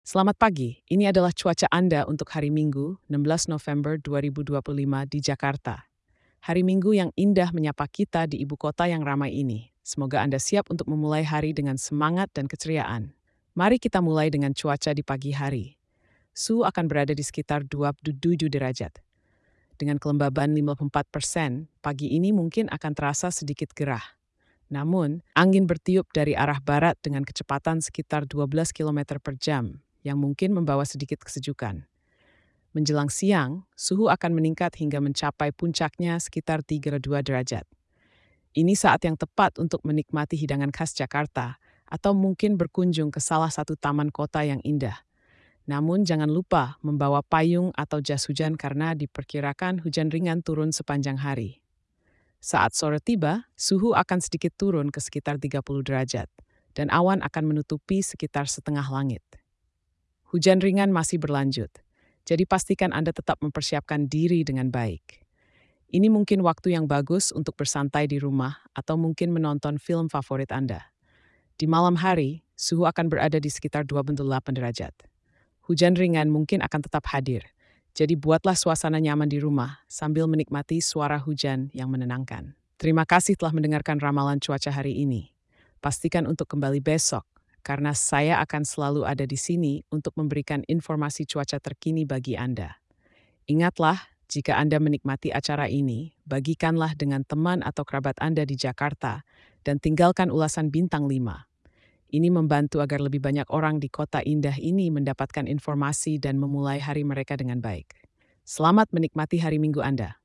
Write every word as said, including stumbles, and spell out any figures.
Selamat pagi, ini adalah cuaca Anda untuk hari Minggu, enam belas November dua ribu dua puluh lima di Jakarta. Hari Minggu yang indah menyapa kita di ibu kota yang ramai ini. Semoga Anda siap untuk memulai hari dengan semangat dan keceriaan. Mari kita mulai dengan cuaca di pagi hari. Suhu akan berada di sekitar dua puluh tujuh derajat. Dengan kelembaban lima puluh empat persen, pagi ini mungkin akan terasa sedikit gerah. Namun, angin bertiup dari arah barat dengan kecepatan sekitar dua belas kilometer per jam, yang mungkin membawa sedikit kesejukan. Menjelang siang, suhu akan meningkat hingga mencapai puncaknya sekitar tiga puluh dua derajat. Ini saat yang tepat untuk menikmati hidangan khas Jakarta atau mungkin berkunjung ke salah satu taman kota yang indah. Namun jangan lupa membawa payung atau jas hujan karena diperkirakan hujan ringan turun sepanjang hari. Saat sore tiba, suhu akan sedikit turun ke sekitar tiga puluh derajat, dan awan akan menutupi sekitar setengah langit. Hujan ringan masih berlanjut, jadi pastikan Anda tetap mempersiapkan diri dengan baik. Ini mungkin waktu yang bagus untuk bersantai di rumah atau mungkin menonton film favorit Anda. Di malam hari, suhu akan berada di sekitar dua puluh delapan derajat. Hujan ringan mungkin akan tetap hadir, jadi buatlah suasana nyaman di rumah sambil menikmati suara hujan yang menenangkan. Terima kasih telah mendengarkan ramalan cuaca hari ini. Pastikan untuk kembali besok, karena saya akan selalu ada di sini untuk memberikan informasi cuaca terkini bagi Anda. Ingatlah, jika Anda menikmati acara ini, bagikanlah dengan teman atau kerabat Anda di Jakarta dan tinggalkan ulasan bintang lima. Ini membantu agar lebih banyak orang di kota indah ini mendapatkan informasi dan memulai hari mereka dengan baik. Selamat menikmati hari Minggu Anda.